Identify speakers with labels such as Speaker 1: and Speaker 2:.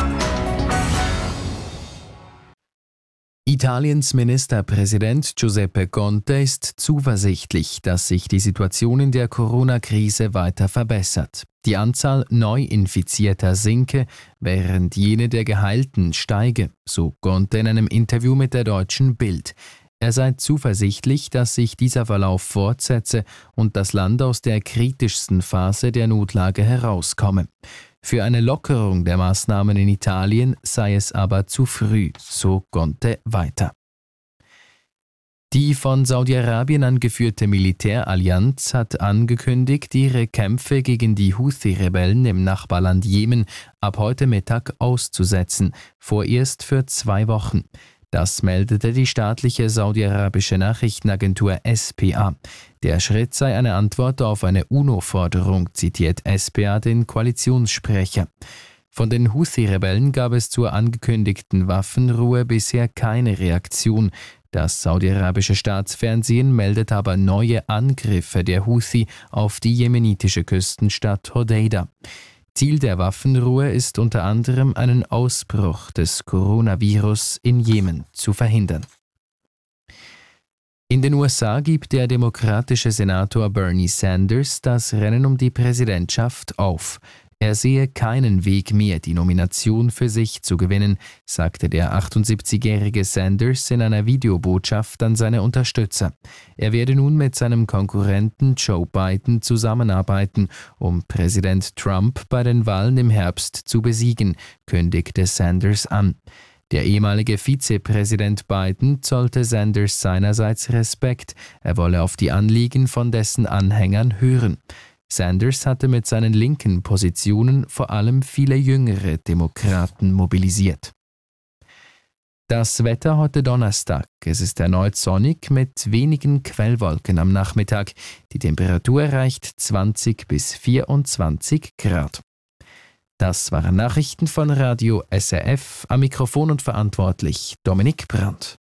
Speaker 1: Italiens Ministerpräsident Giuseppe Conte ist zuversichtlich, dass sich die Situation in der Corona-Krise weiter verbessert. Die Anzahl Neuinfizierter sinke, während jene der Geheilten steige, so Conte in einem Interview mit der Deutschen Bild. Er sei zuversichtlich, dass sich dieser Verlauf fortsetze und das Land aus der kritischsten Phase der Notlage herauskomme. Für eine Lockerung der Maßnahmen in Italien sei es aber zu früh, so Conte weiter. Die von Saudi-Arabien angeführte Militärallianz hat angekündigt, ihre Kämpfe gegen die Houthi-Rebellen im Nachbarland Jemen ab heute Mittag auszusetzen, vorerst für 2 Wochen. Das meldete die staatliche saudi-arabische Nachrichtenagentur SPA. Der Schritt sei eine Antwort auf eine UNO-Forderung, zitiert SPA den Koalitionssprecher. Von den Houthi-Rebellen gab es zur angekündigten Waffenruhe bisher keine Reaktion. Das saudi-arabische Staatsfernsehen meldet aber neue Angriffe der Houthi auf die jemenitische Küstenstadt Hodeida. Ziel der Waffenruhe ist unter anderem, einen Ausbruch des Coronavirus in Jemen zu verhindern. In den USA gibt der demokratische Senator Bernie Sanders das Rennen um die Präsidentschaft auf. Er sehe keinen Weg mehr, die Nomination für sich zu gewinnen, sagte der 78-jährige Sanders in einer Videobotschaft an seine Unterstützer. Er werde nun mit seinem Konkurrenten Joe Biden zusammenarbeiten, um Präsident Trump bei den Wahlen im Herbst zu besiegen, kündigte Sanders an. Der ehemalige Vizepräsident Biden zollte Sanders seinerseits Respekt, er wolle auf die Anliegen von dessen Anhängern hören. Sanders hatte mit seinen linken Positionen vor allem viele jüngere Demokraten mobilisiert. Das Wetter heute Donnerstag. Es ist erneut sonnig mit wenigen Quellwolken am Nachmittag. Die Temperatur erreicht 20 bis 24 Grad. Das waren Nachrichten von Radio SRF. Am Mikrofon und verantwortlich Dominik Brandt.